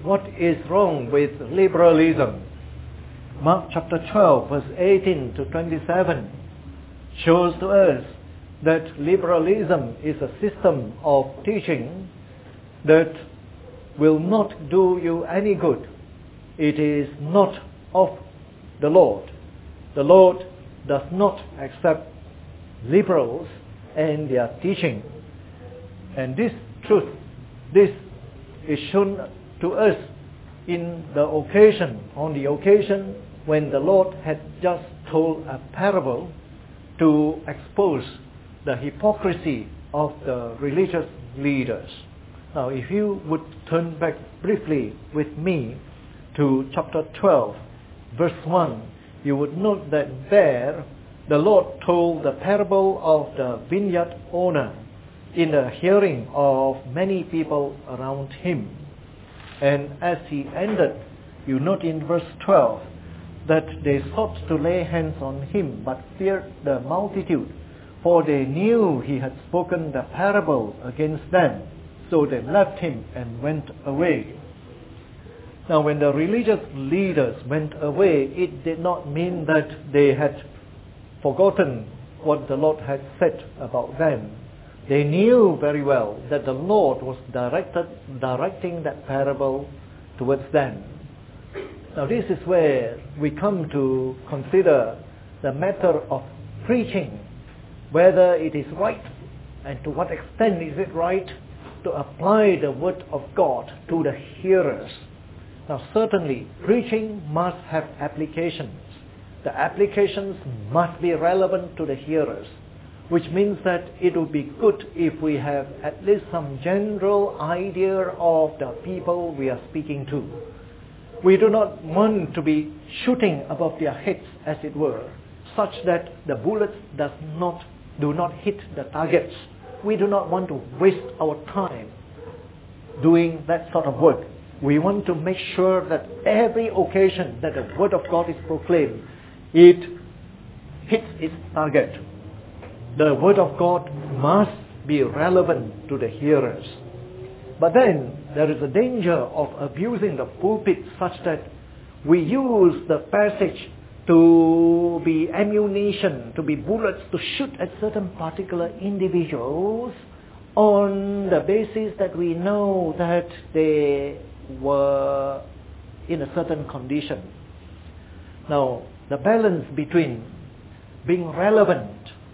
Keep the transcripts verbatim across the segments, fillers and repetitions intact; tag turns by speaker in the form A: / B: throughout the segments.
A: what is wrong with liberalism. Mark chapter twelve, verse eighteen to twenty-seven shows to us that liberalism is a system of teaching that will not do you any good. It is not of the Lord. The Lord does not accept liberals and their teaching. And this truth, this is shown to us in the occasion, on the occasion when the Lord had just told a parable to expose the hypocrisy of the religious leaders. Now, if you would turn back briefly with me to chapter twelve, verse one, you would note that there the Lord told the parable of the vineyard owner in the hearing of many people around him. And as he ended, you note in verse twelve that they sought to lay hands on him, but feared the multitude, for they knew he had spoken the parable against them. So they left him and went away. Now, when the religious leaders went away, it did not mean that they had forgotten what the Lord had said about them. They knew very well that the Lord was directed, directing that parable towards them. Now, this is where we come to consider the matter of preaching, whether it is right and to what extent is it right to apply the word of God to the hearers. Now, certainly, preaching must have applications. The applications must be relevant to the hearers, which means that it would be good if we have at least some general idea of the people we are speaking to. We do not want to be shooting above their heads, as it were, such that the bullets does not, do not hit the targets. We do not want to waste our time doing that sort of work. We want to make sure that every occasion that the word of God is proclaimed, it hits its target. The word of God must be relevant to the hearers. But then there is a danger of abusing the pulpit such that we use the passage to be ammunition, to be bullets to shoot at certain particular individuals on the basis that we know that they were in a certain condition. Now, the balance between being relevant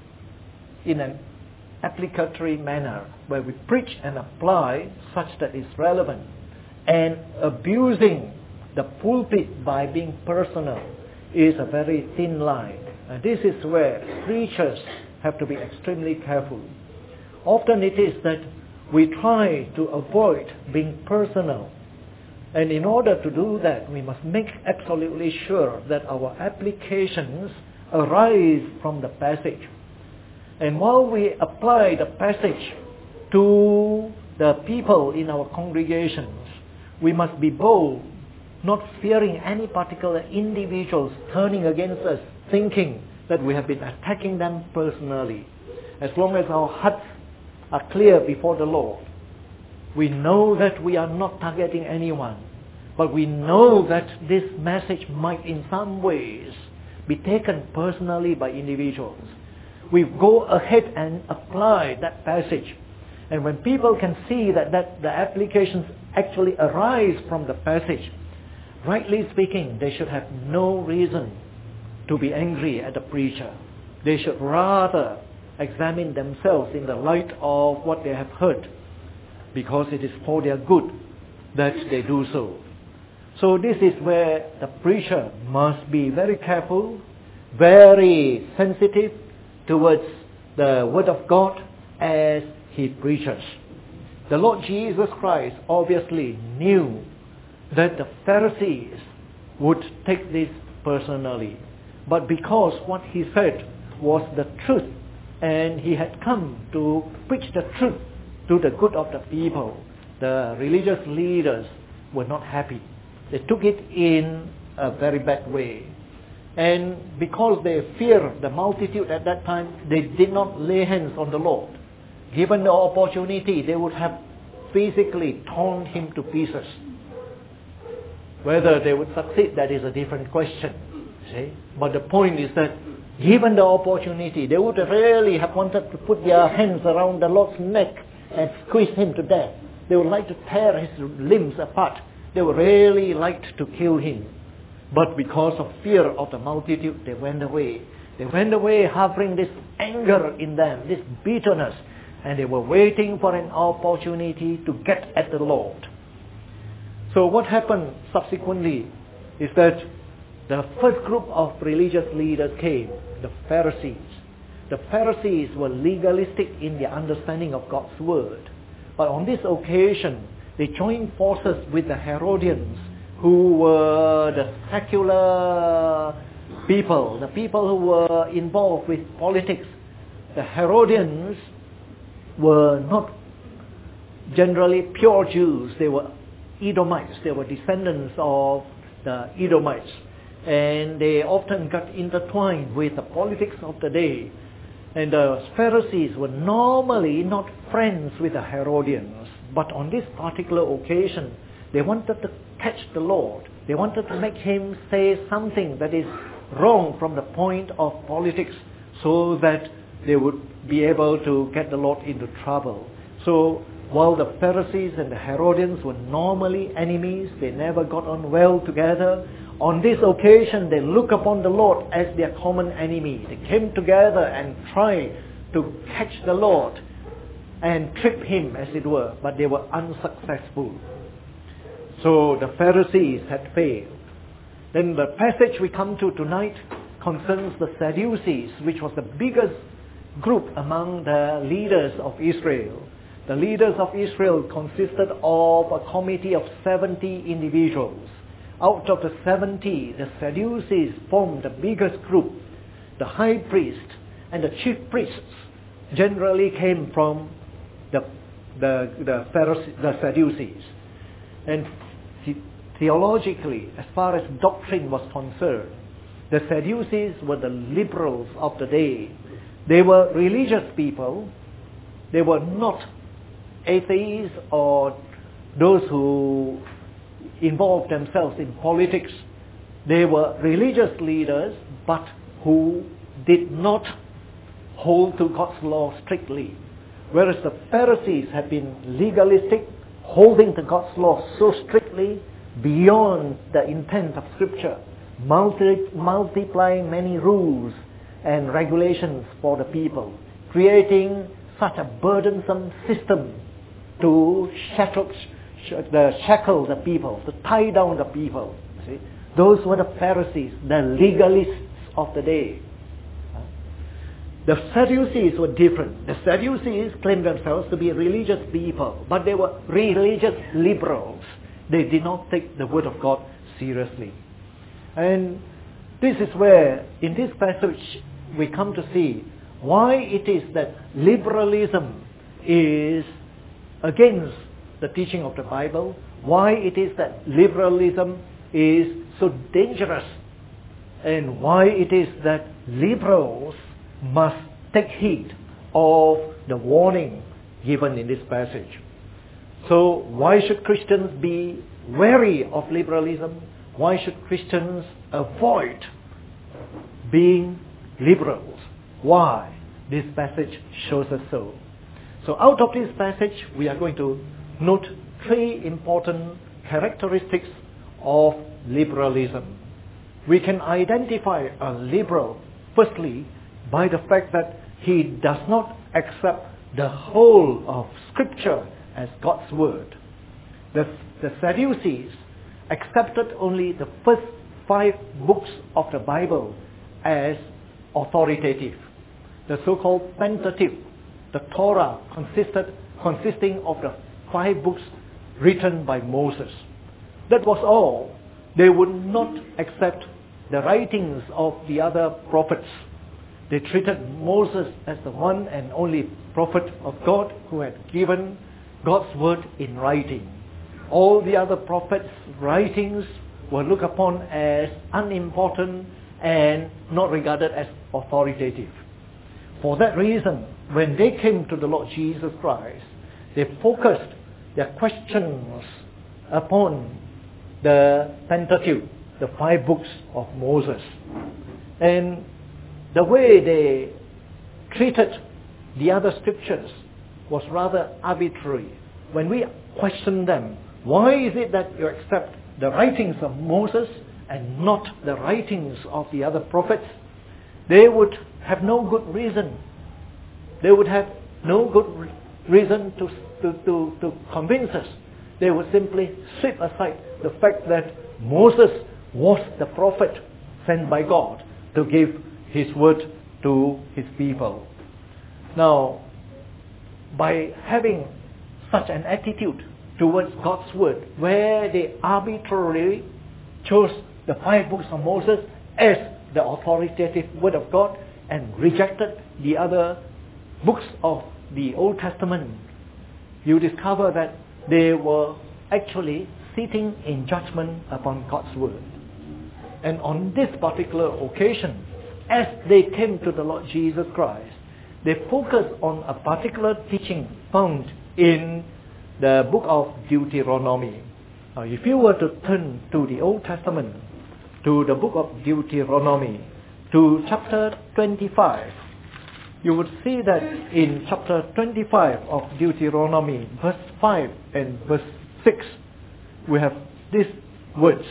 A: in an applicatory manner, where we preach and apply such that it's relevant, and abusing the pulpit by being personal, is a very thin line. And this is where preachers have to be extremely careful. Often it is that we try to avoid being personal. And in order to do that, we must make absolutely sure that our applications arise from the passage. And while we apply the passage to the people in our congregations, we must be bold, not fearing any particular individuals turning against us, thinking that we have been attacking them personally. As long as our hearts are clear before the Lord, we know that we are not targeting anyone, but we know that this message might in some ways be taken personally by individuals. We go ahead and apply that passage. And when people can see that, that the applications actually arise from the passage, rightly speaking, they should have no reason to be angry at the preacher. They should rather examine themselves in the light of what they have heard, because it is for their good that they do so. So this is where the preacher must be very careful, very sensitive towards the word of God as he preaches. The Lord Jesus Christ obviously knew that the Pharisees would take this personally. But because what he said was the truth, and he had come to preach the truth to the good of the people, the religious leaders were not happy. They took it in a very bad way. And because they feared the multitude at that time, they did not lay hands on the Lord. Given the opportunity, they would have physically torn him to pieces. Whether they would succeed, that is a different question. See? But the point is that given the opportunity, they would really have wanted to put their hands around the Lord's neck and squeeze him to death. They would like to tear his limbs apart. They would really like to kill him. But because of fear of the multitude, they went away. They went away harboring this anger in them, this bitterness, and they were waiting for an opportunity to get at the Lord. So what happened subsequently is that the first group of religious leaders came, the Pharisees. The Pharisees were legalistic in their understanding of God's word. But on this occasion, they joined forces with the Herodians, who were the secular people, the people who were involved with politics. The Herodians were not generally pure Jews. They were Edomites. They were descendants of the Edomites. And they often got intertwined with the politics of the day. And the Pharisees were normally not friends with the Herodians. But on this particular occasion, they wanted to catch the Lord. They wanted to make him say something that is wrong from the point of politics, so that they would be able to get the Lord into trouble. So while the Pharisees and the Herodians were normally enemies, they never got on well together, on this occasion they look upon the Lord as their common enemy. They came together and tried to catch the Lord and trip him, as it were, but they were unsuccessful. So the Pharisees had failed. Then the passage we come to tonight concerns the Sadducees, which was the biggest group among the leaders of Israel. The leaders of Israel consisted of a committee of seventy individuals. Out of the seventy, the Sadducees formed the biggest group. The high priest and the chief priests generally came from the the the, Pharisees, the Sadducees. And theologically, as far as doctrine was concerned, the Sadducees were the liberals of the day. They were religious people. They were not atheists or those who involved themselves in politics. They were religious leaders, but who did not hold to God's law strictly. Whereas the Pharisees had been legalistic, holding to God's law so strictly beyond the intent of Scripture, multi- multiplying many rules and regulations for the people, creating such a burdensome system to shackle, the, shackle the people, to tie down the people. See? Those were the Pharisees, the legalists of the day. The Sadducees were different. The Sadducees claimed themselves to be religious people, but they were religious liberals. They did not take the word of God seriously. And this is where, in this passage, we come to see why it is that liberalism is against the teaching of the Bible, why it is that liberalism is so dangerous, and why it is that liberals must take heed of the warning given in this passage. So why should Christians be wary of liberalism? Why should Christians avoid being liberals? Why? This passage shows us so. So out of this passage, we are going to note three important characteristics of liberalism. We can identify a liberal, firstly, by the fact that he does not accept the whole of Scripture as God's word. The, the Sadducees accepted only the first five books of the Bible as authoritative. The so-called Pentateuch, the Torah, consisted consisting of the five books written by Moses. That was all. They would not accept the writings of the other prophets. They treated Moses as the one and only prophet of God who had given God's word in writing. All the other prophets' writings were looked upon as unimportant and not regarded as authoritative. For that reason, when they came to the Lord Jesus Christ, they focused their questions upon the Pentateuch, the five books of Moses. And the way they treated the other scriptures was rather arbitrary. When we question them, why is it that you accept the writings of Moses and not the writings of the other prophets? They would have no good reason. They would have no good re- reason to, to, to, to convince us. They would simply sweep aside the fact that Moses was the prophet sent by God to give his word to his people. Now, by having such an attitude towards God's word, where they arbitrarily chose the five books of Moses as the authoritative word of God and rejected the other books of the Old Testament, you discover that they were actually sitting in judgment upon God's word. And on this particular occasion, as they came to the Lord Jesus Christ, they focused on a particular teaching found in the book of Deuteronomy. Now, if you were to turn to the Old Testament, to the book of Deuteronomy, to chapter twenty-five, you would see that in chapter twenty-five of Deuteronomy, verse five and verse six, we have these words.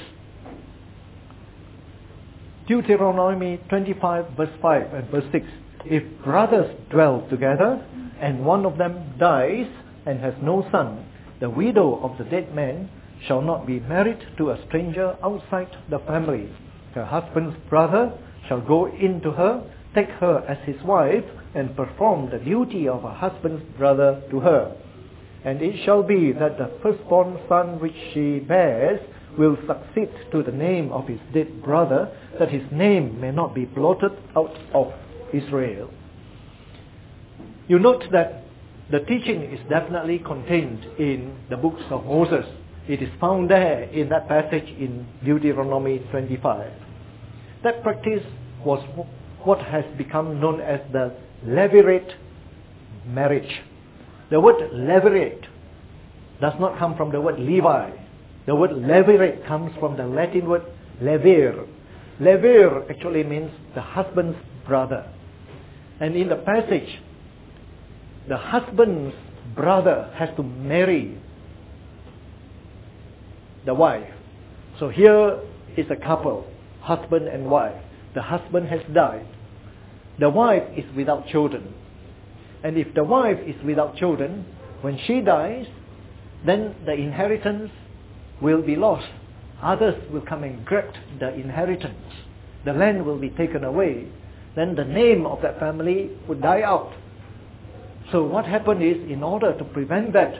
A: Deuteronomy twenty-five, verse five and verse six. If brothers dwell together, and one of them dies and has no son, the widow of the dead man shall not be married to a stranger outside the family. Her husband's brother shall go in to her, take her as his wife, and perform the duty of a husband's brother to her. And it shall be that the firstborn son which she bears will succeed to the name of his dead brother, that his name may not be blotted out of Israel. You note that the teaching is definitely contained in the books of Moses. It is found there in that passage in Deuteronomy twenty-five. That practice was what has become known as the levirate marriage. The word levirate does not come from the word Levi. The word levirate comes from the Latin word levir. Levir actually means the husband's brother. And in the passage, the husband's brother has to marry the wife. So here is a couple, husband and wife. The husband has died. The wife is without children. And if the wife is without children, when she dies, then the inheritance will be lost. Others will come and grab the inheritance. The land will be taken away. Then the name of that family would die out. So what happened is, in order to prevent that,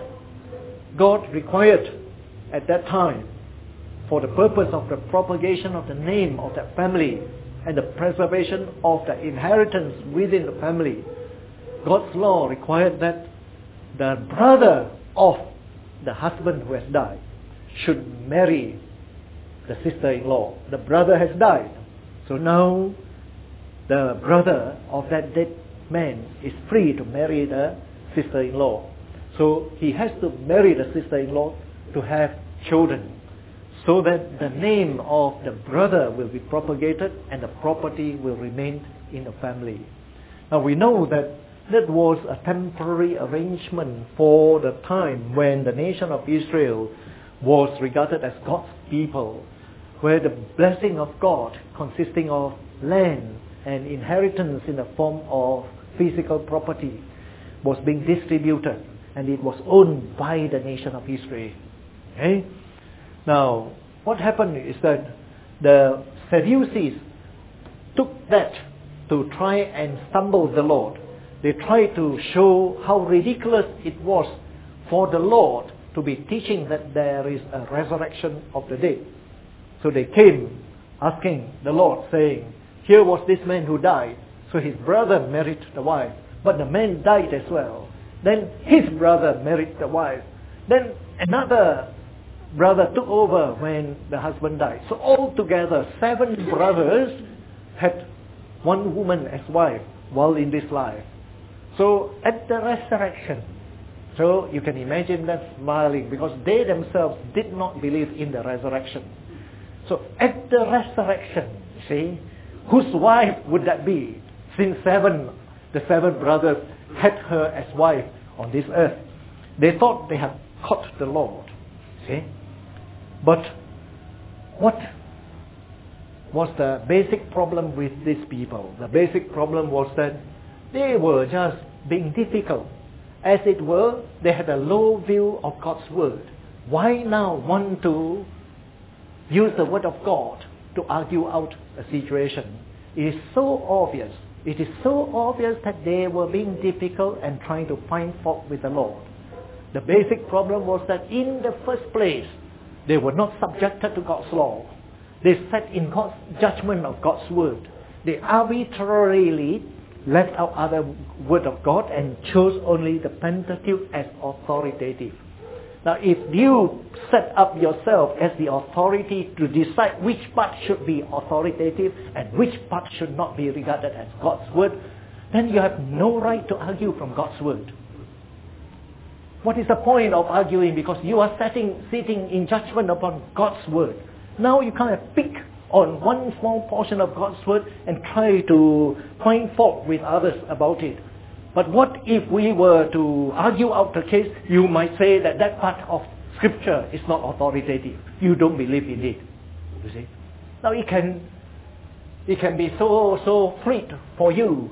A: God required at that time, for the purpose of the propagation of the name of that family and the preservation of the inheritance within the family, God's law required that the brother of the husband who has died should marry the sister-in-law. The brother has died. So now the brother of that dead man is free to marry the sister-in-law. So he has to marry the sister-in-law to have children, so that the name of the brother will be propagated and the property will remain in the family. Now we know that that was a temporary arrangement for the time when the nation of Israel was regarded as God's people, where the blessing of God, consisting of land and inheritance in the form of physical property, was being distributed, and it was owned by the nation of Israel. Okay? Now, what happened is that the Sadducees took that to try and stumble the Lord. They tried to show how ridiculous it was for the Lord to be teaching that there is a resurrection of the dead. So they came asking the Lord, saying, here was this man who died, so his brother married the wife, but the man died as well. Then his brother married the wife. Then another brother took over when the husband died. So altogether, seven brothers had one woman as wife while in this life. So at the resurrection, So you can imagine them smiling because they themselves did not believe in the resurrection. So at the resurrection, see, whose wife would that be? Since seven, the seven brothers had her as wife on this earth. They thought they had caught the Lord. See? But what was the basic problem with these people? The basic problem was that they were just being difficult. As it were, they had a low view of God's word. Why now want to use the word of God to argue out a situation? It is so obvious. It is so obvious that they were being difficult and trying to find fault with the Lord. The basic problem was that in the first place, they were not subjected to God's law. They sat in God's judgment of God's word. They arbitrarily left out other word of God and chose only the Pentateuch as authoritative. Now, if you set up yourself as the authority to decide which part should be authoritative and which part should not be regarded as God's word, then you have no right to argue from God's word. What is the point of arguing? Because you are sitting, sitting in judgment upon God's word. Now you kind of pick on one small portion of God's word and try to find fault with others about it. But what if we were to argue out the case? You might say that that part of Scripture is not authoritative. You don't believe in it. You see? Now it can, it can be so so free for you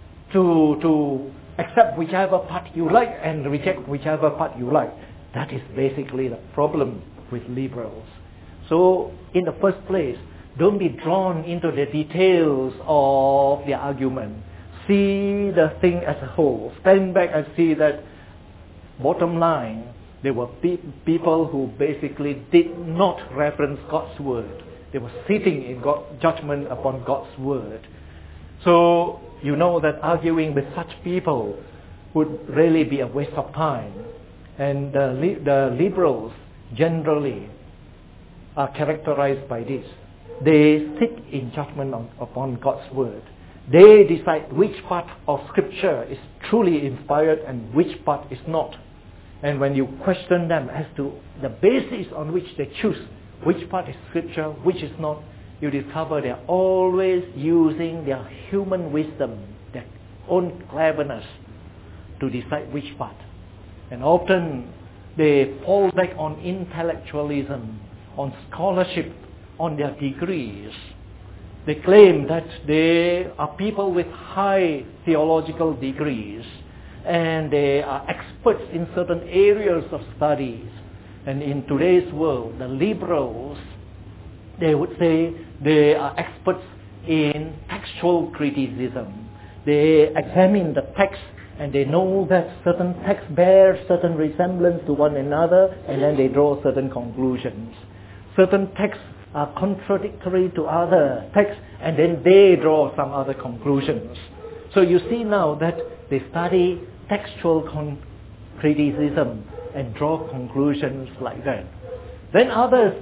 A: to to accept whichever part you like and reject whichever part you like. That is basically the problem with liberals. So in the first place, don't be drawn into the details of the argument. See the thing as a whole. Stand back and see that, bottom line, there were pe- people who basically did not reverence God's word. They were sitting in God, judgment upon God's word. So you know that arguing with such people would really be a waste of time. And the, li- the liberals generally are characterized by this. They sit in judgment on, upon God's word. They decide which part of Scripture is truly inspired and which part is not. And when you question them as to the basis on which they choose which part is Scripture, which is not, you discover they are always using their human wisdom, their own cleverness to decide which part. And often they fall back on intellectualism, on scholarship, on their degrees. They claim that they are people with high theological degrees and they are experts in certain areas of studies. And in today's world, the liberals, they would say they are experts in textual criticism. They examine the text and they know that certain texts bear certain resemblance to one another, and then they draw certain conclusions. Certain texts are contradictory to other texts, and then they draw some other conclusions. So you see now that they study textual con- criticism and draw conclusions like that. Then others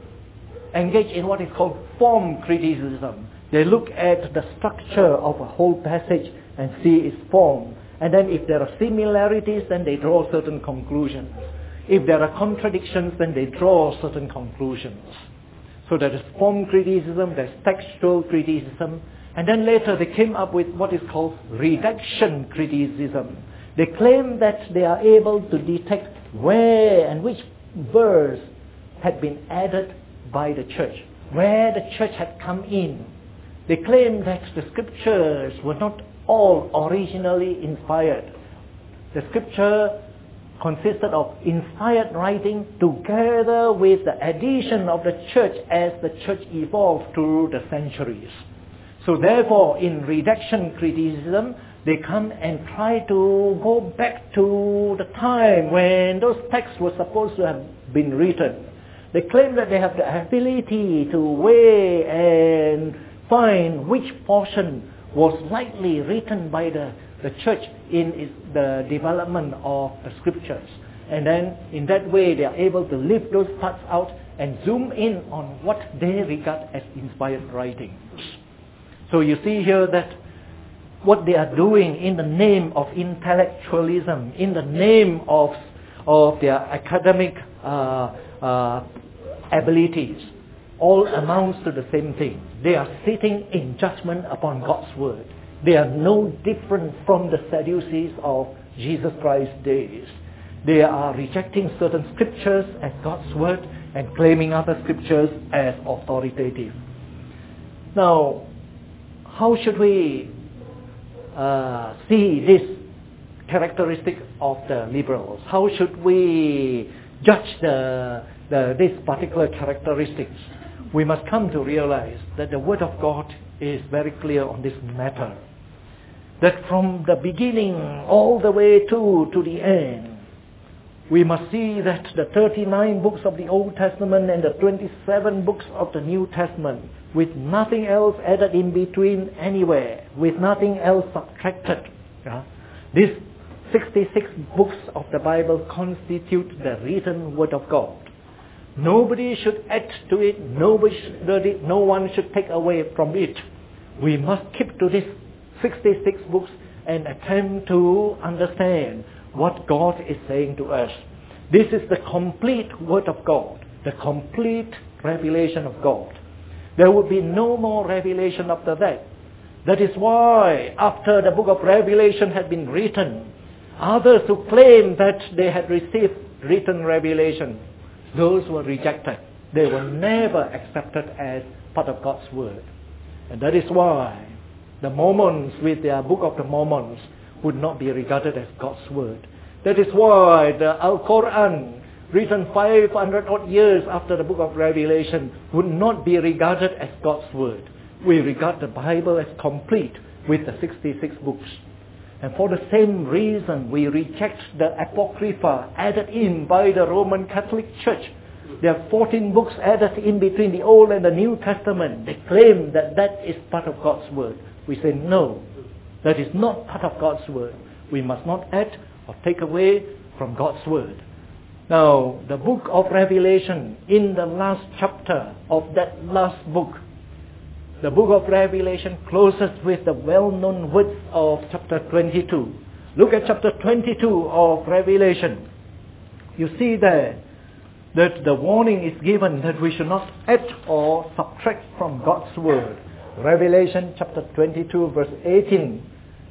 A: engage in what is called form criticism. They look at the structure of a whole passage and see its form. And then if there are similarities, then they draw certain conclusions. If there are contradictions, then they draw certain conclusions. So there is form criticism, there's textual criticism, and then later they came up with what is called redaction criticism. They claim that they are able to detect where and which verse had been added by the church, where the church had come in. They claim that the scriptures were not all originally inspired. The scripture consisted of inspired writing together with the addition of the church as the church evolved through the centuries. So therefore, in redaction criticism, they come and try to go back to the time when those texts were supposed to have been written. They claim that they have the ability to weigh and find which portion was likely written by the, the church in its, the development of the scriptures. And then in that way they are able to lift those parts out and zoom in on what they regard as inspired writings. So you see here that what they are doing in the name of intellectualism, in the name of, of their academic uh, uh, abilities, all amounts to the same thing. They are sitting in judgment upon God's word. They are no different from the Sadducees of Jesus Christ's days. They are rejecting certain scriptures as God's word and claiming other scriptures as authoritative. Now, how should we uh, see this characteristic of the liberals? How should we judge the, the these particular characteristics? We must come to realize that the Word of God is very clear on this matter. That from the beginning all the way to, to the end, we must see that the thirty-nine books of the Old Testament and the twenty-seven books of the New Testament, with nothing else added in between anywhere, with nothing else subtracted, yeah, these sixty-six books of the Bible constitute the written Word of God. Nobody should add to it, nobody should, no one should take away from it. We must keep to these sixty-six books and attempt to understand what God is saying to us. This is the complete Word of God, the complete revelation of God. There would be no more revelation after that. That is why after the book of Revelation had been written, others who claimed that they had received written revelation, those were rejected. They were never accepted as part of God's Word. And that is why the Mormons with their Book of the Mormons would not be regarded as God's Word. That is why the Al-Quran, written five hundred odd years after the book of Revelation, would not be regarded as God's Word. We regard the Bible as complete with the sixty-six books. And for the same reason, we reject the Apocrypha added in by the Roman Catholic Church. There are fourteen books added in between the Old and the New Testament. They claim that that is part of God's Word. We say no, that is not part of God's Word. We must not add or take away from God's Word. Now, the book of Revelation, in the last chapter of that last book, the book of Revelation closes with the well-known words of chapter twenty-two. Look at chapter twenty-two of Revelation. You see there that the warning is given that we should not add or subtract from God's Word. Revelation chapter twenty-two verse eighteen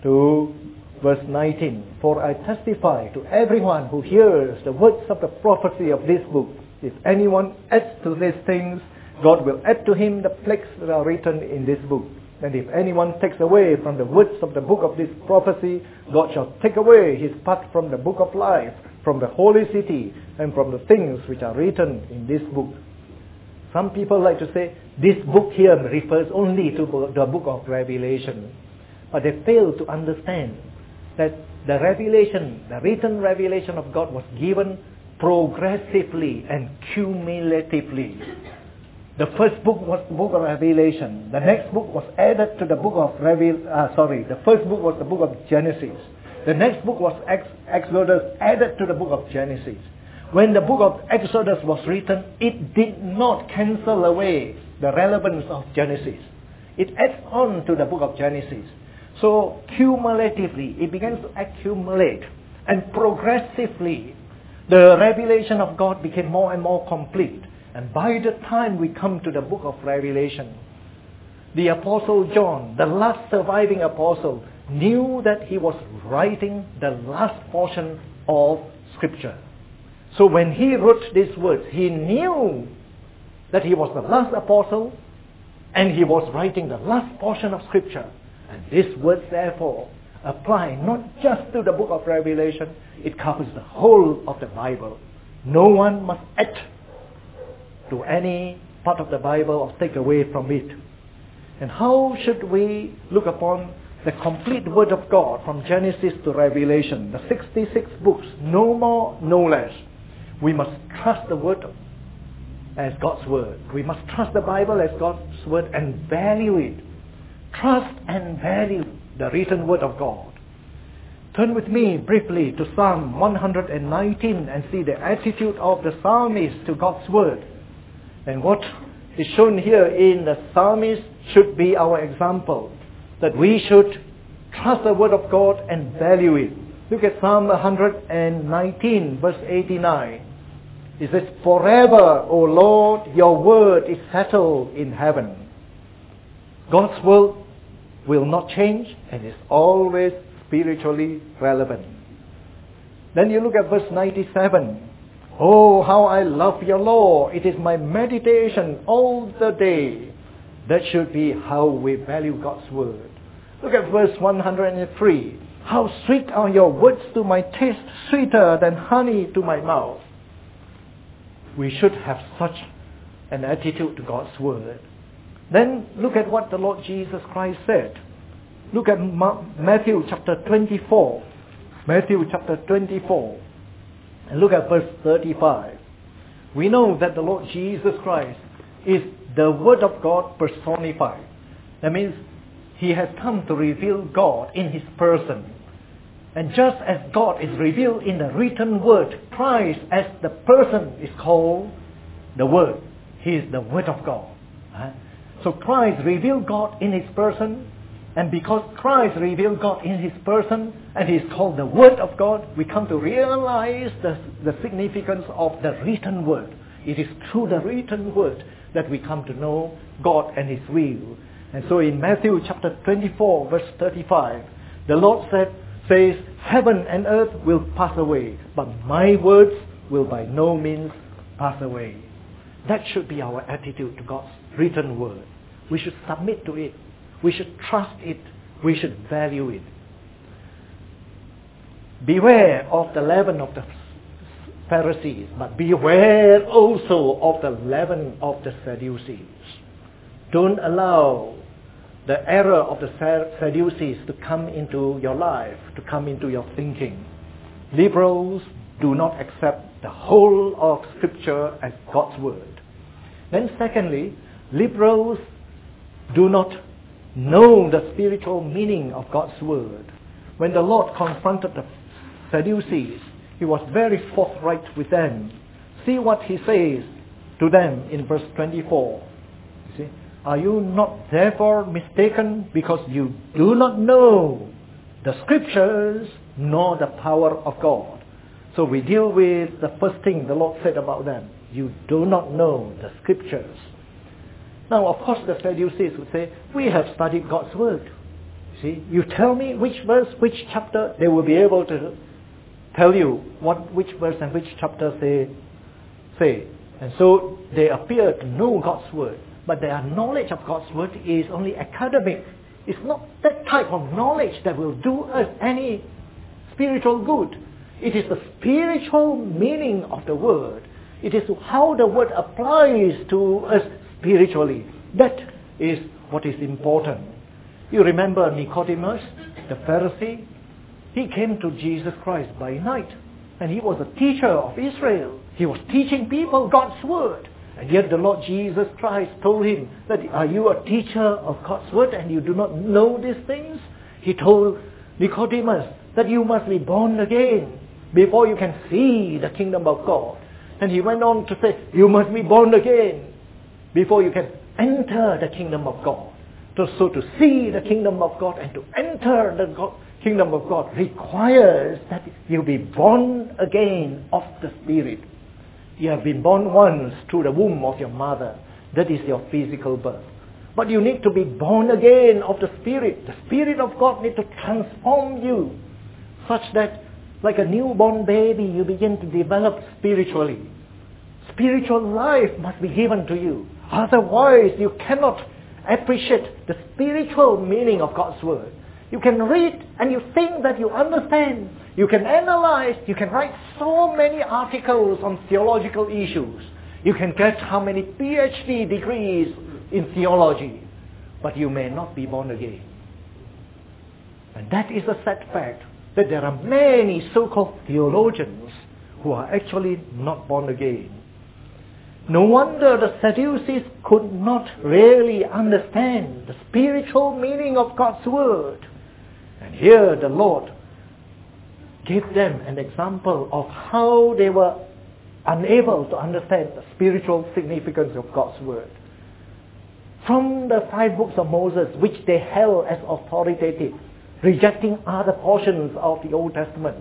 A: to verse nineteen. For I testify to everyone who hears the words of the prophecy of this book. If anyone adds to these things, God will add to him the plagues that are written in this book. And if anyone takes away from the words of the book of this prophecy, God shall take away his part from the book of life, from the holy city, and from the things which are written in this book. Some people like to say, this book here refers only to the book of Revelation. But they fail to understand that the revelation, the written revelation of God was given progressively and cumulatively. The first book was the book of Revelation. The next book was added to the book of Revel. Uh, sorry, the first book was the book of Genesis. The next book was Ex- Exodus, added to the book of Genesis. When the book of Exodus was written, it did not cancel away the relevance of Genesis. It adds on to the book of Genesis. So cumulatively, it begins to accumulate, and progressively, the revelation of God became more and more complete. And by the time we come to the book of Revelation, the Apostle John, the last surviving apostle, knew that he was writing the last portion of Scripture. So when he wrote these words, he knew that he was the last apostle and he was writing the last portion of Scripture. And these words therefore apply not just to the book of Revelation, it covers the whole of the Bible. No one must add to any part of the Bible or take away from it. And how should we look upon the complete Word of God from Genesis to Revelation, the sixty-six books, no more, no less? We must trust the Word as God's Word. We must trust the Bible as God's Word and value it. Trust and value the written Word of God. Turn with me briefly to Psalm one hundred nineteen and see the attitude of the psalmist to God's Word. And what is shown here in the psalmist should be our example, that we should trust the Word of God and value it. Look at Psalm one hundred nineteen, verse eighty-nine. It says, forever, O Lord, your word is settled in heaven. God's word will not change and is always spiritually relevant. Then you look at verse ninety-seven. Oh, how I love your law. It is my meditation all the day. That should be how we value God's word. Look at verse one hundred three. How sweet are your words to my taste, sweeter than honey to my mouth. We should have such an attitude to God's word. Then look at what the Lord Jesus Christ said. Look at Matthew chapter twenty-four. Matthew chapter twenty-four. And look at verse thirty-five. We know that the Lord Jesus Christ is the Word of God personified. That means He has come to reveal God in His person. And just as God is revealed in the written Word, Christ as the person is called the Word. He is the Word of God. So Christ revealed God in His person, and because Christ revealed God in His person, and He is called the Word of God, we come to realize the, the significance of the written Word. It is through the written Word that we come to know God and His will. And so in Matthew chapter twenty-four, verse thirty-five, the Lord said, says, heaven and earth will pass away, but my words will by no means pass away. That should be our attitude to God's written word. We should submit to it. We should trust it. We should value it. Beware of the leaven of the Pharisees, but beware also of the leaven of the Sadducees. Don't allow the error of the Sadducees to come into your life, to come into your thinking. Liberals do not accept the whole of Scripture as God's word. Then secondly, liberals do not know the spiritual meaning of God's word. When the Lord confronted the Sadducees, He was very forthright with them. See what He says to them in verse twenty-four. You see? Are you not therefore mistaken, because you do not know the Scriptures nor the power of God? So we deal with the first thing the Lord said about them. You do not know the Scriptures. Now, of course, the Sadducees would say, we have studied God's Word. See, you tell me which verse, which chapter, they will be able to tell you what, which verse and which chapter they say. And so they appear to know God's Word. But their knowledge of God's Word is only academic. It's not that type of knowledge that will do us any spiritual good. It is the spiritual meaning of the Word. It is how the Word applies to us spiritually. That is what is important. You remember Nicodemus, the Pharisee? He came to Jesus Christ by night. And he was a teacher of Israel. He was teaching people God's Word. And yet the Lord Jesus Christ told him that, are you a teacher of God's Word and you do not know these things? He told Nicodemus that you must be born again before you can see the kingdom of God. And he went on to say, you must be born again before you can enter the kingdom of God. So, so to see the kingdom of God and to enter the God, kingdom of God requires that you be born again of the Spirit. You have been born once through the womb of your mother. That is your physical birth. But you need to be born again of the Spirit. The Spirit of God needs to transform you such that like a newborn baby you begin to develop spiritually. Spiritual life must be given to you. Otherwise you cannot appreciate the spiritual meaning of God's Word. You can read and you think that you understand. You can analyze. You can write so many articles on theological issues. You can get how many P H D degrees in theology. But you may not be born again. And that is a sad fact, that there are many so-called theologians who are actually not born again. No wonder the Sadducees could not really understand the spiritual meaning of God's Word. And here the Lord gave them an example of how they were unable to understand the spiritual significance of God's Word. From the five books of Moses, which they held as authoritative, rejecting other portions of the Old Testament,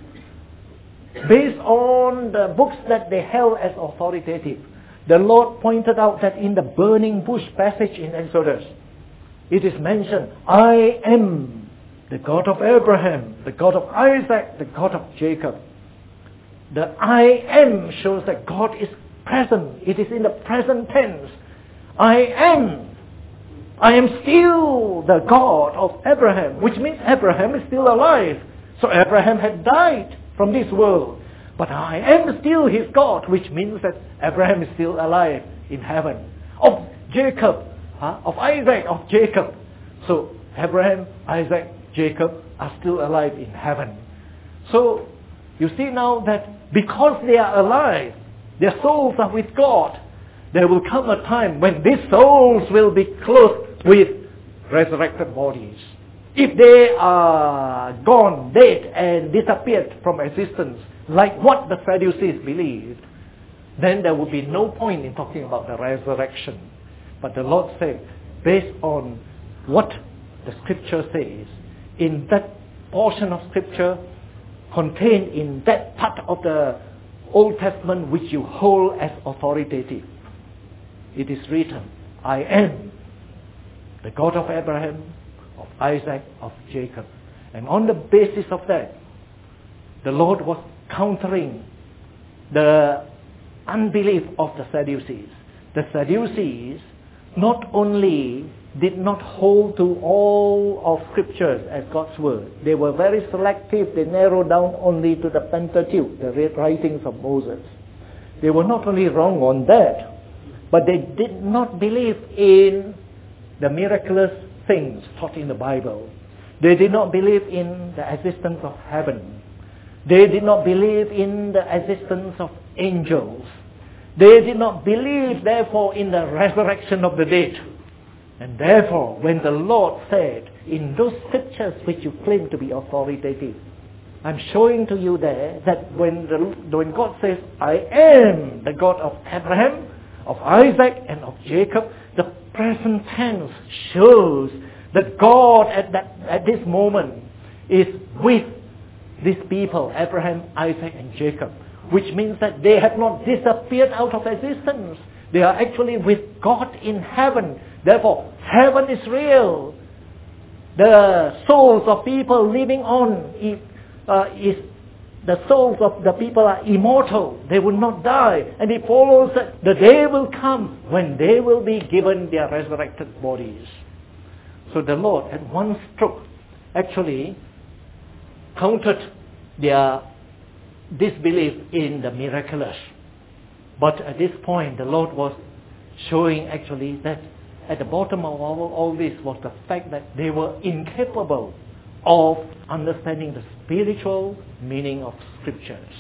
A: based on the books that they held as authoritative. The Lord pointed out that in the burning bush passage in Exodus, it is mentioned, I am the God of Abraham, the God of Isaac, the God of Jacob. The I am shows that God is present. It is in the present tense. I am. I am still the God of Abraham, which means Abraham is still alive. So Abraham had died from this world. But I am still his God, which means that Abraham is still alive in heaven. Of Jacob, huh? of Isaac, of Jacob. So Abraham, Isaac, Jacob are still alive in heaven. So you see now that because they are alive, their souls are with God, there will come a time when these souls will be clothed with resurrected bodies. If they are gone, dead, and disappeared from existence, like what the Sadducees believed, then there would be no point in talking about the resurrection. But the Lord said, based on what the Scripture says, in that portion of Scripture contained in that part of the Old Testament which you hold as authoritative, it is written, I am the God of Abraham, of Isaac, of Jacob. And on the basis of that, the Lord was countering the unbelief of the Sadducees. The Sadducees not only did not hold to all of Scriptures as God's Word. They were very selective. They narrowed down only to the Pentateuch, the writings of Moses. They were not only wrong on that, but they did not believe in the miraculous things taught in the Bible. They did not believe in the existence of heaven. They did not believe in the existence of angels. They did not believe, therefore, in the resurrection of the dead. And therefore, when the Lord said, in those scriptures which you claim to be authoritative, I'm showing to you there that when, the, when God says, I am the God of Abraham, of Isaac, and of Jacob, the present tense shows that God at, that, at this moment is with these people, Abraham, Isaac, and Jacob, which means that they have not disappeared out of existence. They are actually with God in heaven. Therefore, heaven is real. The souls of people living on uh, is the souls of the people are immortal. They will not die. And it follows that the day will come when they will be given their resurrected bodies. So the Lord at one stroke actually countered their disbelief in the miraculous. But at this point, the Lord was showing actually that at the bottom of all, all this was the fact that they were incapable of understanding the spiritual meaning of Scriptures.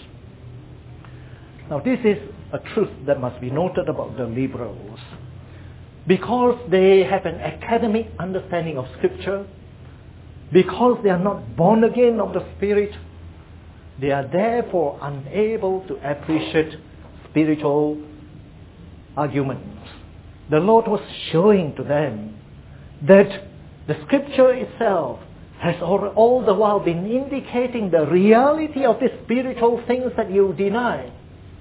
A: Now this is a truth that must be noted about the liberals. Because they have an academic understanding of Scripture, because they are not born again of the Spirit, they are therefore unable to appreciate spiritual arguments. The Lord was showing to them that the Scripture itself has all, all the while been indicating the reality of the spiritual things that you deny.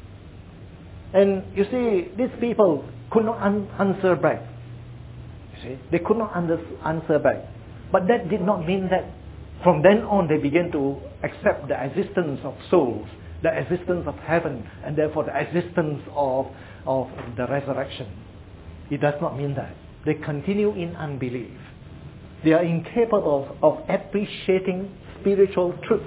A: And you see, these people could not un- answer back. You see, they could not under- answer back. But that did not mean that from then on they began to accept the existence of souls, the existence of heaven, and therefore the existence of, of the resurrection. It does not mean that. They continue in unbelief. They are incapable of appreciating spiritual truth.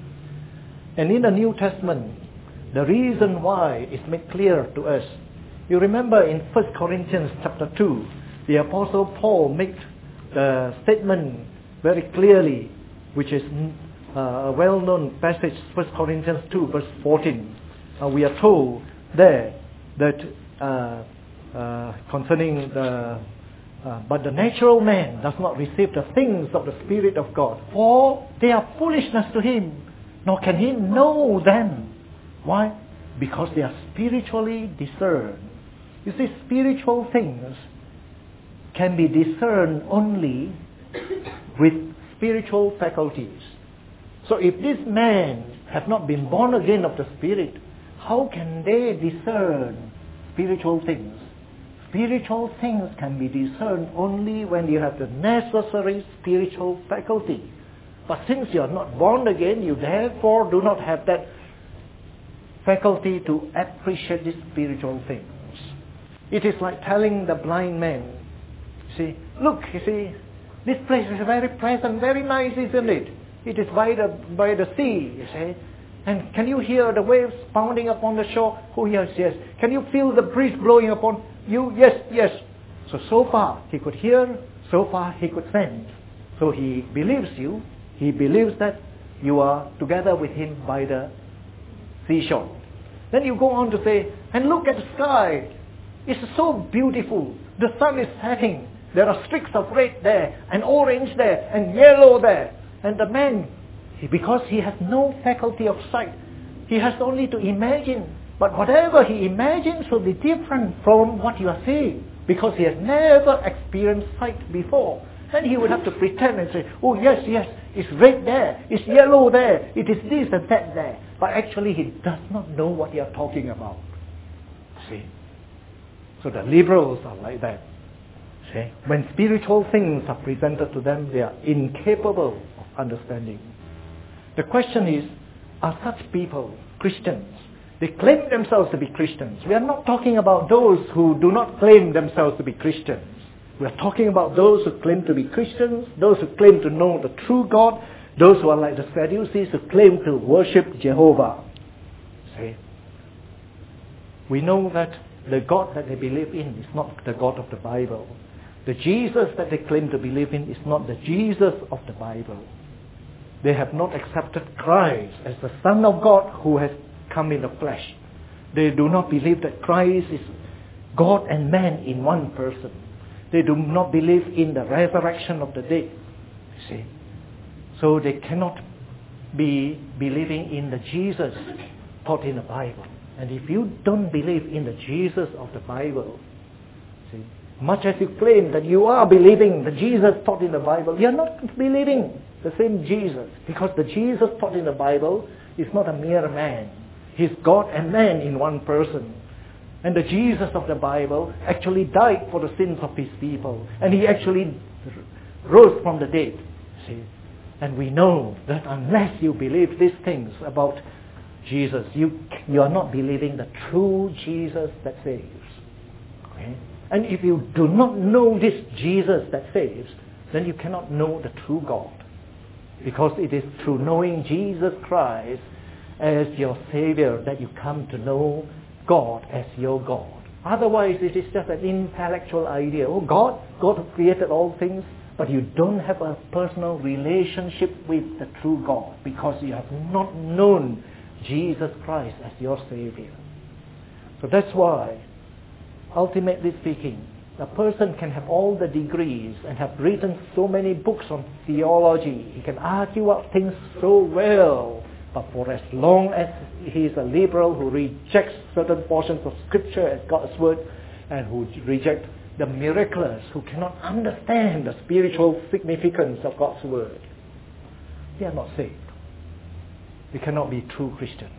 A: And in the New Testament, the reason why is made clear to us. You remember in First Corinthians chapter two, the Apostle Paul made the statement very clearly, which is uh, a well-known passage, First Corinthians two, verse fourteen. Uh, we are told there that uh, uh, concerning the uh, but the natural man does not receive the things of the Spirit of God, for they are foolishness to him, nor can he know them. Why? Because they are spiritually discerned. You see, spiritual things can be discerned only with spiritual faculties. So if this man have not been born again of the Spirit, how can they discern spiritual things? Spiritual things can be discerned only when you have the necessary spiritual faculty. But since you are not born again, you therefore do not have that faculty to appreciate these spiritual things. It is like telling the blind man, see, look, you see, this place is very pleasant, very nice, isn't it? It is by the by the sea, you see. And can you hear the waves pounding upon the shore? Oh yes, yes. Can you feel the breeze blowing upon you? Yes, yes. So, so far he could hear, so far he could sense. So he believes you. He believes that you are together with him by the seashore. Then you go on to say, and look at the sky. It's so beautiful. The sun is setting. There are streaks of red there, and orange there, and yellow there. And the man, because he has no faculty of sight, he has only to imagine. But whatever he imagines will be different from what you are saying, because he has never experienced sight before. And he would have to pretend and say, oh yes, yes, it's red there, it's yellow there, it is this and that there. But actually he does not know what you are talking about. See? So the liberals are like that. See? When spiritual things are presented to them, they are incapable of understanding. The question is, are such people Christians? They claim themselves to be Christians. We are not talking about those who do not claim themselves to be Christians. We are talking about those who claim to be Christians, those who claim to know the true God, those who are like the Sadducees who claim to worship Jehovah. See? We know that the God that they believe in is not the God of the Bible. The Jesus that they claim to believe in is not the Jesus of the Bible. They have not accepted Christ as the Son of God who has come in the flesh. They do not believe that Christ is God and man in one person. They do not believe in the resurrection of the dead. See? So they cannot be believing in the Jesus taught in the Bible. And if you don't believe in the Jesus of the Bible, see, much as you claim that you are believing the Jesus taught in the Bible, you are not believing the same Jesus. Because the Jesus taught in the Bible is not a mere man. He's God and man in one person. And the Jesus of the Bible actually died for the sins of his people. And he actually rose from the dead. See? And we know that unless you believe these things about Jesus, you, you are not believing the true Jesus that saves. Okay? And if you do not know this Jesus that saves, then you cannot know the true God. Because it is through knowing Jesus Christ as your Savior that you come to know God as your God. Otherwise, it is just an intellectual idea. Oh, God, God who created all things, but you don't have a personal relationship with the true God because you have not known Jesus Christ as your Savior. So that's why, ultimately speaking, a person can have all the degrees and have written so many books on theology. He can argue out things so well. But for as long as he is a liberal who rejects certain portions of Scripture as God's Word and who rejects the miraculous, who cannot understand the spiritual significance of God's Word, they are not saved. They cannot be true Christians.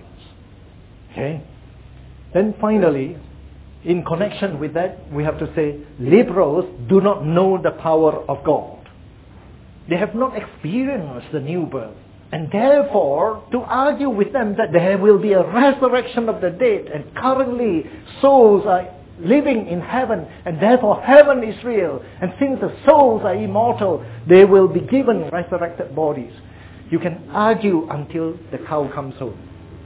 A: Okay? Then finally, in connection with that, we have to say, liberals do not know the power of God. They have not experienced the new birth. And therefore, to argue with them that there will be a resurrection of the dead, and currently souls are living in heaven, and therefore heaven is real, and since the souls are immortal, they will be given resurrected bodies. You can argue until the cow comes home.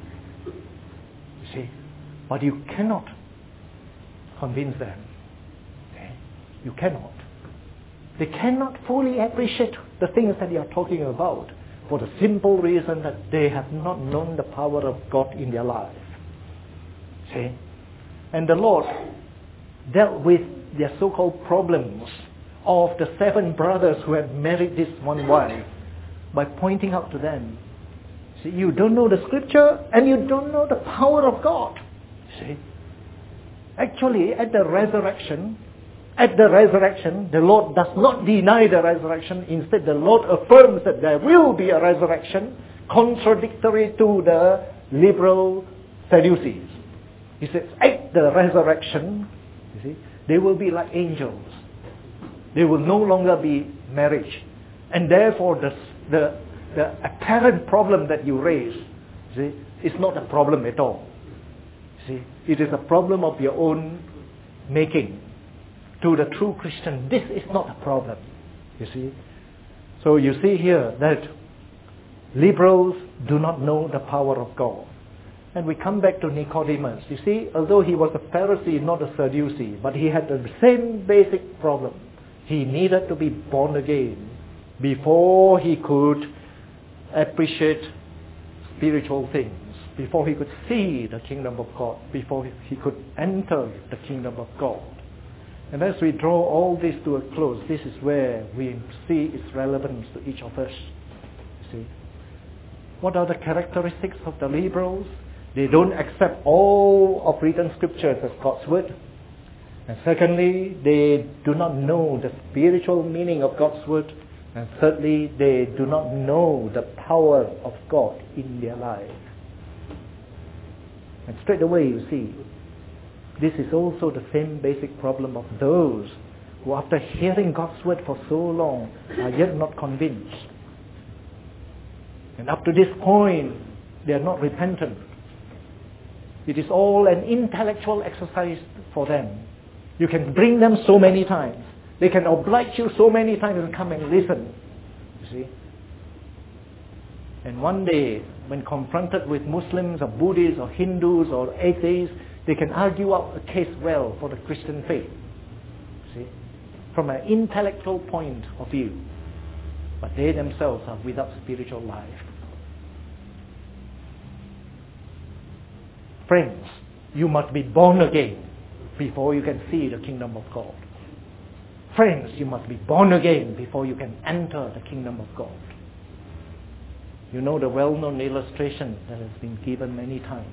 A: You see? But you cannot convince them. Okay? You cannot. They cannot fully appreciate the things that you are talking about, for the simple reason that they have not known the power of God in their life. See? And the Lord dealt with their so-called problems of the seven brothers who had married this one wife by pointing out to them, see, you don't know the Scripture and you don't know the power of God. See? Actually, at the resurrection, At the resurrection, the Lord does not deny the resurrection. Instead, the Lord affirms that there will be a resurrection, contradictory to the liberal Sadducees. He says, at the resurrection, you see, they will be like angels. They will no longer be marriage. And therefore, the, the, the apparent problem that you raise, see, is not a problem at all. See, it is a problem of your own making. To the true Christian, this is not a problem. You see? So you see here that liberals do not know the power of God. And we come back to Nicodemus. You see, although he was a Pharisee, not a Sadducee, but he had the same basic problem. He needed to be born again before he could appreciate spiritual things, before he could see the kingdom of God, before he could enter the kingdom of God. And as we draw all this to a close, this is where we see its relevance to each of us. See, what are the characteristics of the liberals? They don't accept all of written scriptures as God's word. And secondly, they do not know the spiritual meaning of God's word. And thirdly, they do not know the power of God in their life. And straight away you see, this is also the same basic problem of those who, after hearing God's word for so long, are yet not convinced. And up to this point, they are not repentant. It is all an intellectual exercise for them. You can bring them so many times. They can oblige you so many times and come and listen. You see? And one day, when confronted with Muslims or Buddhists or Hindus or atheists, they can argue out a case well for the Christian faith. See? From an intellectual point of view. But they themselves are without spiritual life. Friends, you must be born again before you can see the kingdom of God. Friends, you must be born again before you can enter the kingdom of God. You know the well-known illustration that has been given many times.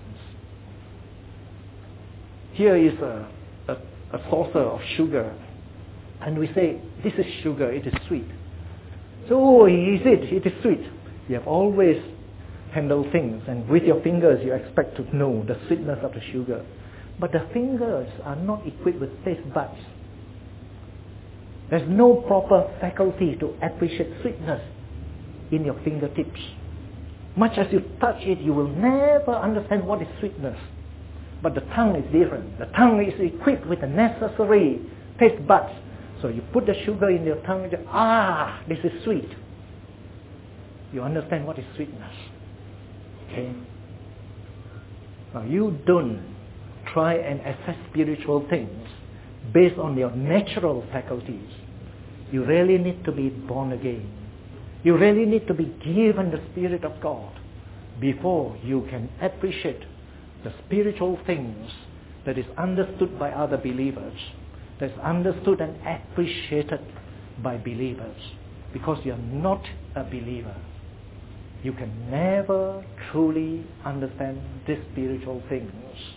A: Here is a, a, a saucer of sugar, and we say, this is sugar, it is sweet. So, oh, is it? It is sweet. You have always handled things, and with your fingers you expect to know the sweetness of the sugar. But the fingers are not equipped with taste buds. There's no proper faculty to appreciate sweetness in your fingertips. Much as you touch it, you will never understand what is sweetness. But the tongue is different. The tongue is equipped with the necessary taste buds. So you put the sugar in your tongue and you, ah, this is sweet. You understand what is sweetness. Okay? Now you don't try and assess spiritual things based on your natural faculties. You really need to be born again. You really need to be given the Spirit of God before you can appreciate the spiritual things that is understood by other believers, that's understood and appreciated by believers. Because you're not a believer, you can never truly understand these spiritual things.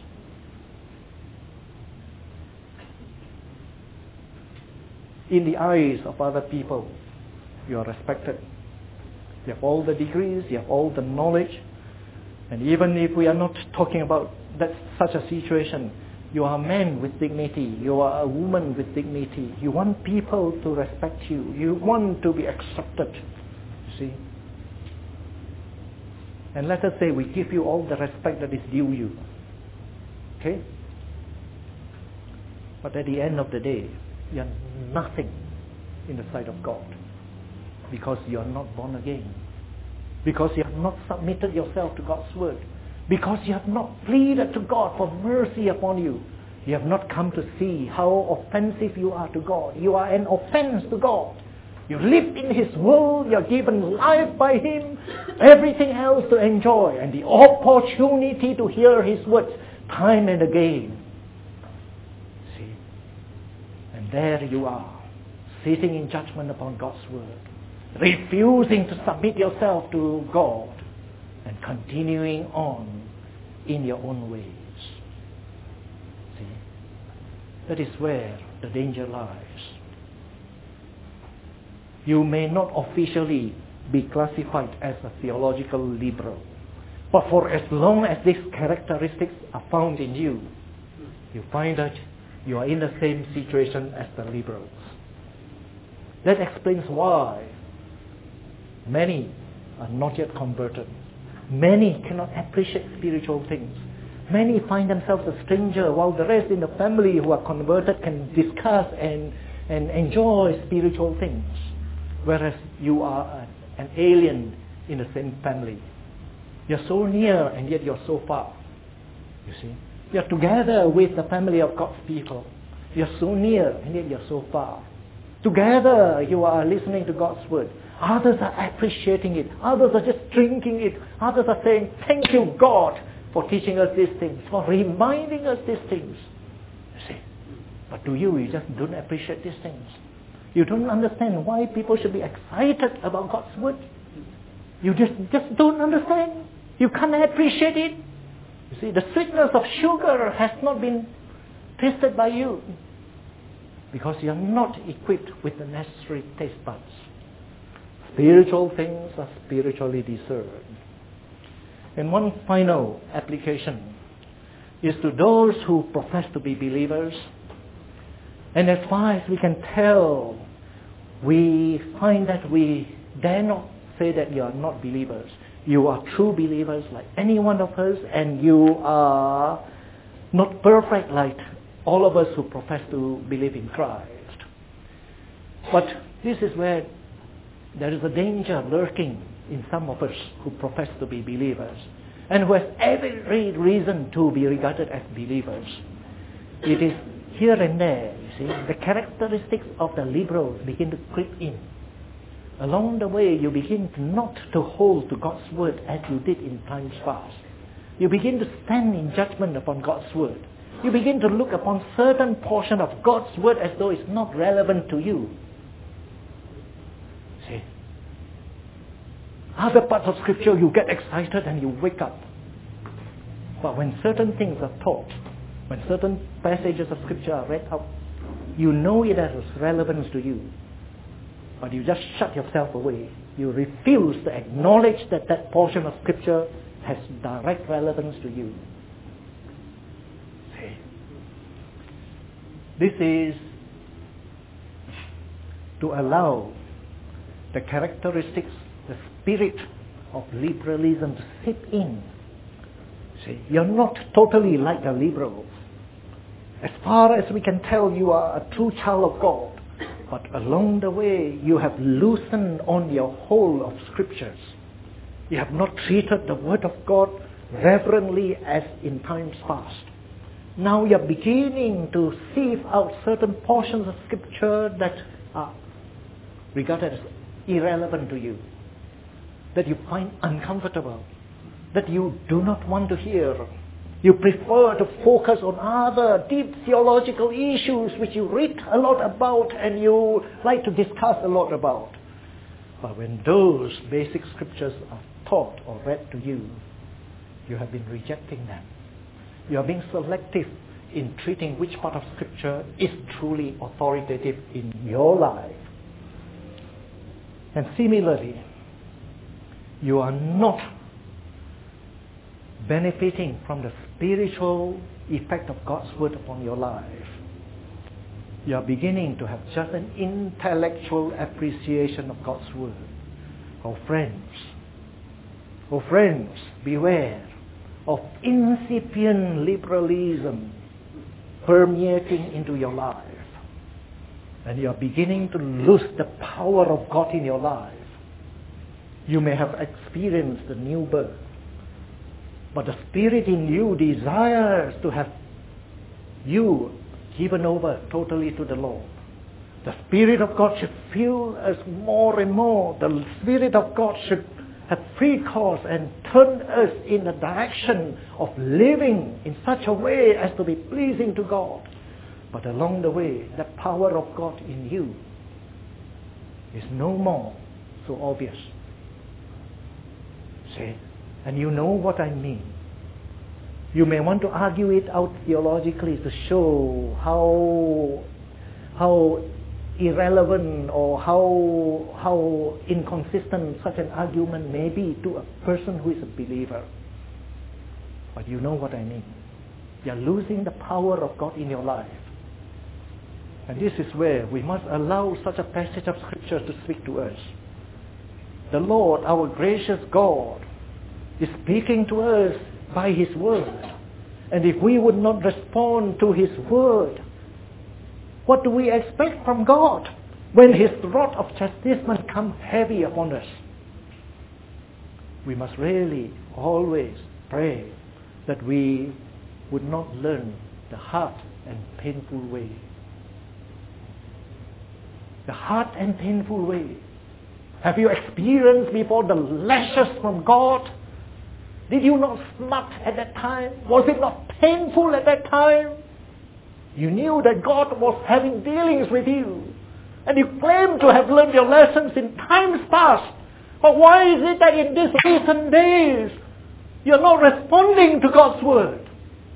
A: In the eyes of other people, you are respected. You have all the degrees, you have all the knowledge. And even if we are not talking about that such a situation, you are a man with dignity, you are a woman with dignity. You want people to respect you. You want to be accepted. See? And let us say we give you all the respect that is due you. Okay? But at the end of the day, you are nothing in the sight of God. Because you are not born again. Because you have not submitted yourself to God's word. Because you have not pleaded to God for mercy upon you. You have not come to see how offensive you are to God. You are an offense to God. You live in His world. You are given life by Him. Everything else to enjoy. And the opportunity to hear His words time and again. See? And there you are, sitting in judgment upon God's word. Refusing to submit yourself to God and continuing on in your own ways. See? That is where the danger lies. You may not officially be classified as a theological liberal, but for as long as these characteristics are found in you, you find that you are in the same situation as the liberals. That explains why many are not yet converted. Many cannot appreciate spiritual things. Many find themselves a stranger, while the rest in the family who are converted can discuss and, and enjoy spiritual things, whereas you are a, an alien in the same family. You're so near and yet you're so far. You see? You're together with the family of God's people. You're so near and yet you're so far. Together you are listening to God's word. Others are appreciating it. Others are just drinking it. Others are saying, thank you, God, for teaching us these things, for reminding us these things. You see? But to you, you just don't appreciate these things. You don't understand why people should be excited about God's word. You just, just don't understand. You can't appreciate it. You see, the sweetness of sugar has not been tasted by you because you are not equipped with the necessary taste buds. Spiritual things are spiritually discerned. And one final application is to those who profess to be believers. And as far as we can tell, we find that we dare not say that you are not believers. You are true believers like any one of us, and you are not perfect like all of us who profess to believe in Christ. But this is where there is a danger lurking in some of us who profess to be believers and who has every reason to be regarded as believers. It is here and there, you see, the characteristics of the liberals begin to creep in. Along the way, you begin to not to hold to God's word as you did in times past. You begin to stand in judgment upon God's word. You begin to look upon certain portion of God's word as though it's not relevant to you. See? Other parts of scripture, you get excited and you wake up. But when certain things are taught, when certain passages of scripture are read out, you know it has relevance to you. But you just shut yourself away. You refuse to acknowledge that that portion of scripture has direct relevance to you. See? This is to allow the characteristics, the spirit of liberalism to seep in. See, you're not totally like the liberals. As far as we can tell, you are a true child of God. But along the way, you have loosened on your hold of scriptures. You have not treated the word of God reverently as in times past. Now you are beginning to sieve out certain portions of scripture that are regarded as irrelevant to you, that you find uncomfortable, that you do not want to hear. You prefer to focus on other deep theological issues which you read a lot about and you like to discuss a lot about. But when those basic scriptures are taught or read to you, you have been rejecting them. You are being selective in treating which part of scripture is truly authoritative in your life. And similarly, you are not benefiting from the spiritual effect of God's word upon your life. You are beginning to have just an intellectual appreciation of God's word. Oh friends, oh friends, beware of incipient liberalism permeating into your life. And you are beginning to lose the power of God in your life. You may have experienced the new birth, but the Spirit in you desires to have you given over totally to the Lord. The Spirit of God should fill us more and more. The Spirit of God should have free course and turn us in the direction of living in such a way as to be pleasing to God. But along the way, the power of God in you is no more so obvious. See? And you know what I mean. You may want to argue it out theologically to show how how irrelevant or how how inconsistent such an argument may be to a person who is a believer. But you know what I mean. You're losing the power of God in your life. And this is where we must allow such a passage of Scripture to speak to us. The Lord, our gracious God, is speaking to us by His Word. And if we would not respond to His Word, what do we expect from God when His rod of chastisement comes heavy upon us? We must really always pray that we would not learn the hard and painful way. The hard and painful way. Have you experienced before the lashes from God? Did you not smart at that time? Was it not painful at that time? You knew that God was having dealings with you. And you claimed to have learned your lessons in times past. But why is it that in these recent days, you're not responding to God's Word?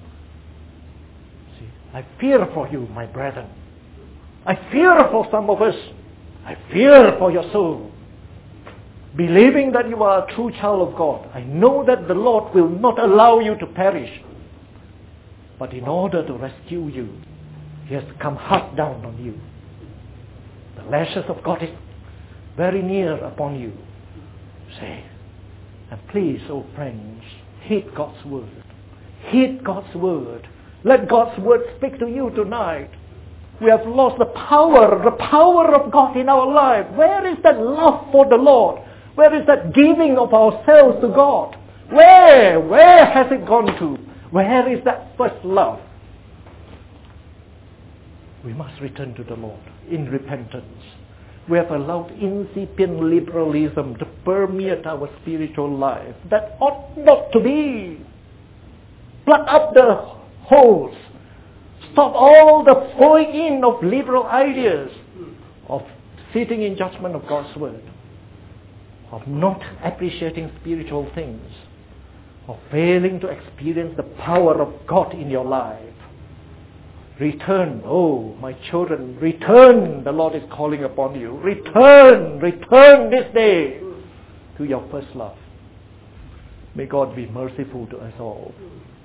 A: See, I fear for you, my brethren. I fear for some of us. I fear for your soul. Believing that you are a true child of God, I know that the Lord will not allow you to perish. But in order to rescue you, He has come hard down on you. The lashes of God is very near upon you. Say, and please, oh friends, heed God's Word. Heed God's Word. Let God's Word speak to you tonight. We have lost the power, the power of God in our life. Where is that love for the Lord? Where is that giving of ourselves to God? Where? Where has it gone to? Where is that first love? We must return to the Lord in repentance. We have allowed incipient liberalism to permeate our spiritual life. That ought not to be. Plug up the holes. Stop all the flowing in of liberal ideas, of sitting in judgment of God's Word, of not appreciating spiritual things, of failing to experience the power of God in your life. Return, oh my children, return, the Lord is calling upon you. Return, return this day to your first love. May God be merciful to us all.